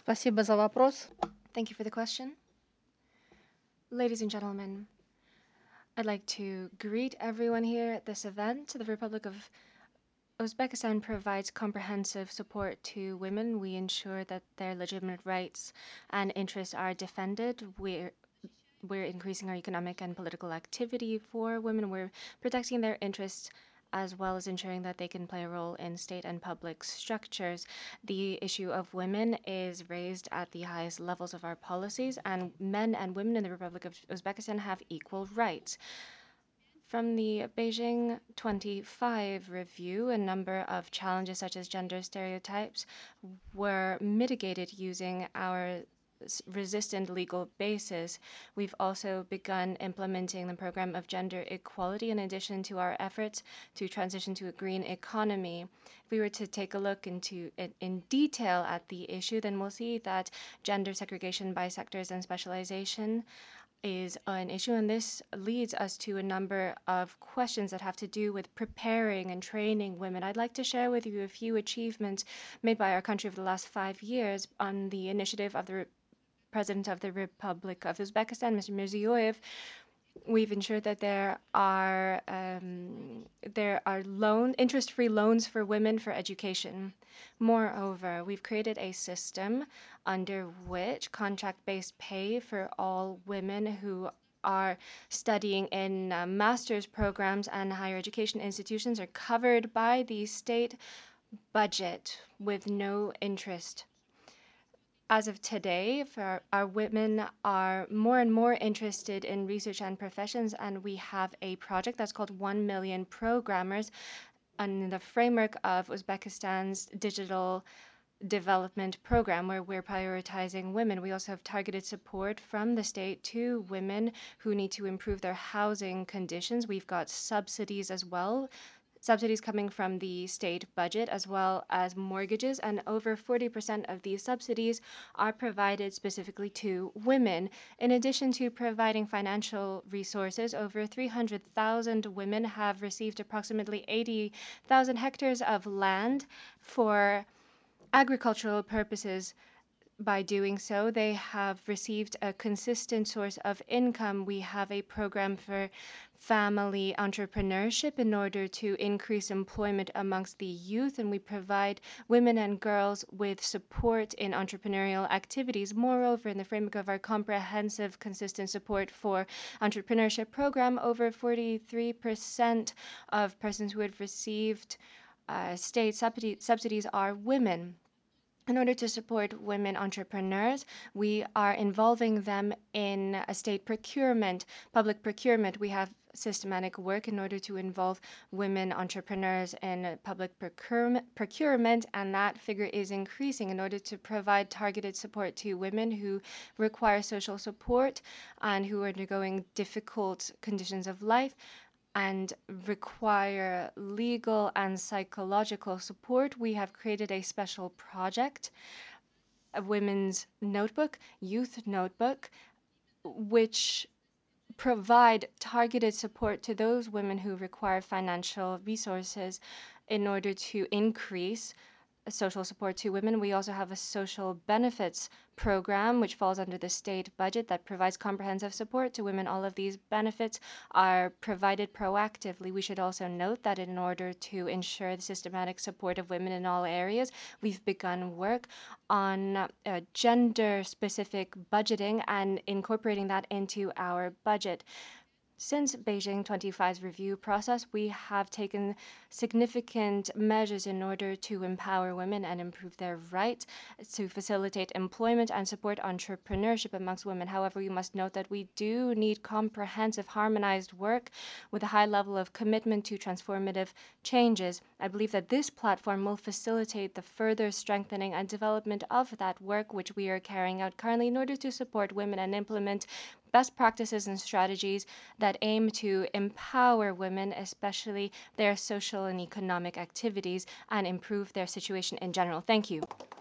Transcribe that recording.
Спасибо за вопрос. Thank you for the question. Ladies and gentlemen, I'd like to greet everyone here at this event. The Republic of Uzbekistan provides comprehensive support to women. We ensure that their legitimate rights and interests are defended. We're increasing our economic and political activity for women. We're protecting their interests as well as ensuring that they can play a role in state and public structures. The issue of women is raised at the highest levels of our policies, and men and women in the Republic of Uzbekistan have equal rights. From the Beijing 25 review, a number of challenges such as gender stereotypes were mitigated using our resistant legal basis. We've also begun implementing the program of gender equality in addition to our efforts to transition to a green economy. If we were to take a look into it in detail at the issue, then we'll see that gender segregation by sectors and specialization is an issue, and this leads us to a number of questions that have to do with preparing and training women. I'd like to share with you a few achievements made by our country over the last 5 years on the initiative of the President of the Republic of Uzbekistan, Mr. Mirziyoyev. We've ensured that there are interest-free loans for women for education. Moreover, we've created a system under which contract-based pay for all women who are studying in master's programs and higher education institutions are covered by the state budget with no interest. As of today, for our women are more and more interested in research and professions, and we have a project that's called 1 Million Programmers in the framework of Uzbekistan's digital development program where we're prioritizing women. We also have targeted support from the state to women who need to improve their housing conditions. We've got subsidies as well, subsidies coming from the state budget as well as mortgages, and over 40% of these subsidies are provided specifically to women. In addition to providing financial resources, over 300,000 women have received approximately 80,000 hectares of land for agricultural purposes. By doing so, they have received a consistent source of income. We have a program for family entrepreneurship in order to increase employment amongst the youth, and we provide women and girls with support in entrepreneurial activities. Moreover, in the framework of our comprehensive, consistent support for entrepreneurship program, over 43% of persons who have received state subsidies are women. In order to support women entrepreneurs, we are involving them in a state procurement, public procurement. We have systematic work in order to involve women entrepreneurs in public procurement, and that figure is increasing in order to provide targeted support to women who require social support and who are undergoing difficult conditions of life and require legal and psychological support. We have created a special project, a women's notebook, youth notebook, which provide targeted support to those women who require financial resources in order to increase social support to women. We also have a social benefits program, which falls under the state budget that provides comprehensive support to women. All of these benefits are provided proactively. We should also note that in order to ensure the systematic support of women in all areas, we've begun work on gender specific budgeting and incorporating that into our budget. Since Beijing 25's review process, we have taken significant measures in order to empower women and improve their rights, to facilitate employment and support entrepreneurship amongst women. However, we must note that we do need comprehensive, harmonized work with a high level of commitment to transformative changes. I believe that this platform will facilitate the further strengthening and development of that work which we are carrying out currently in order to support women and implement best practices and strategies that aim to empower women, especially their social and economic activities, and improve their situation in general. Thank you.